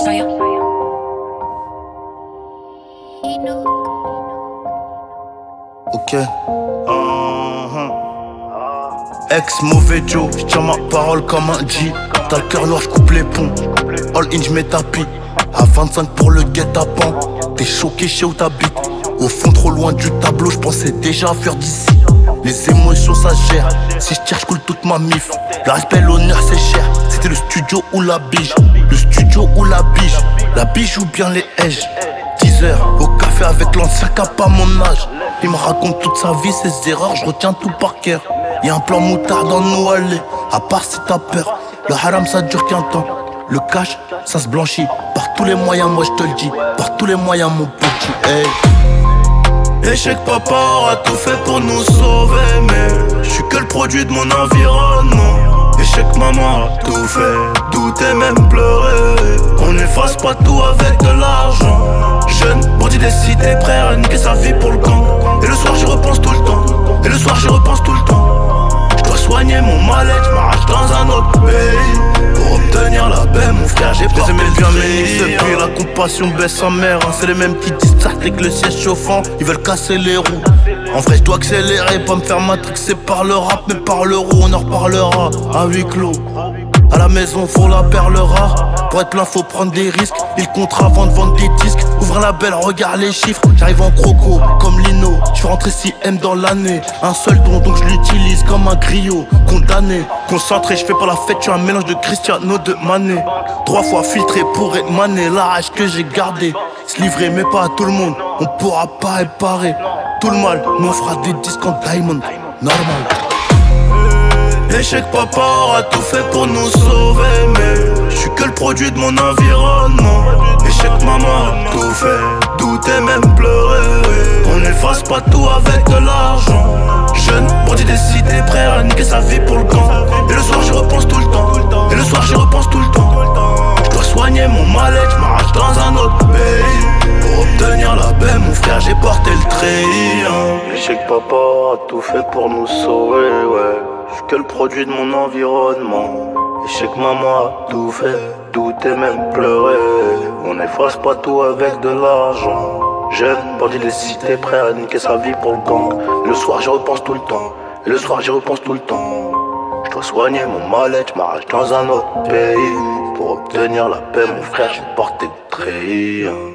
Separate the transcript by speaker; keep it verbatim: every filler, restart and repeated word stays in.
Speaker 1: Saya.
Speaker 2: Ok. Uh-huh. Ex mauvais Joe, j'tiens ma parole comme un G. T'as le cœur noir, j'coupe les ponts. All in, j'mets tapis. À vingt-cinq pour le guet-apens. T'es choqué chez où t'habites. Au fond, trop loin du tableau, j'pensais déjà à faire d'ici. Les émotions ça gère. Si j'tire, j'coule toute ma mif. Le respect, l'honneur, c'est cher. C'était le studio ou la bige. Le studio ou la bige. La bige ou bien les hedges. dix heures au café avec l'ancien cap à mon âge. Il me raconte toute sa vie, ses erreurs, je retiens tout par cœur. Y'a un plan moutard dans nous aller, à part si t'as peur. Le haram ça dure qu'un temps, le cash ça se blanchit. Par tous les moyens, moi je te le dis, par tous les moyens mon petit, hey. Échec papa aura tout fait pour nous sauver, mais je suis que le produit de mon environnement. Échec maman a tout fait, douter même pleurer. On n'efface pas tout avec de l'argent. Jeune, bandit des cités, prêt à niquer sa vie pour le camp. Et le soir j'y repense tout le temps, et le soir j'y repense tout le temps. Je dois soigner mon mal-être, je m'arrache dans un autre pays. Pour obtenir la paix, mon frère, j'ai porté le bien ménix depuis la compassion baisse sa mère, hein. C'est les mêmes qui disent ça avec le siège chauffant, ils veulent casser les roues. En vrai je dois accélérer, pas me faire matrixer par le rap, mais par l'euro on en reparlera à huis clos. À la maison faut la perle rare. Pour être plein faut prendre des risques. Ils comptent avant de vendre des disques. Ouvre un label, regarde les chiffres. J'arrive en croco comme Lino. J'suis rentré six M dans l'année. Un seul don donc je l'utilise comme un griot. Condamné, concentré, je fais pas la fête. J'suis un mélange de Cristiano de Mané. Trois fois filtré pour émaner la rage que j'ai gardée. Se livrer mais pas à tout le monde. On pourra pas réparer tout le mal. Mais on fera des disques en diamond. Normal. Échec papa aura tout fait pour nous sauver, mais je suis que le produit de mon environnement. Échec maman a tout fait, douter même pleurer. On n'efface pas tout avec de l'argent. Jeune, bandit des cités, prêt à niquer sa vie pour le camp. Et le soir j'y repense tout le temps, et le soir j'y repense tout le temps. Je dois soigner mon mal-être, je m'arrache dans un autre pays. Pour obtenir la paix, mon frère, j'ai porté le treillis. Échec papa a tout fait pour nous sauver, ouais. Je suis que le produit de mon environnement. Échec maman a tout fait, douter même pleurer. On n'efface pas tout avec de l'argent. Jeune, bandit des cités, prêt à niquer sa vie pour le gang. Le soir j'y repense tout le temps, et le soir j'y repense tout le temps. Je dois soigner mon mal-être, je m'arrache dans un autre pays. Pour obtenir la paix, mon frère, j'ai porté le treillis.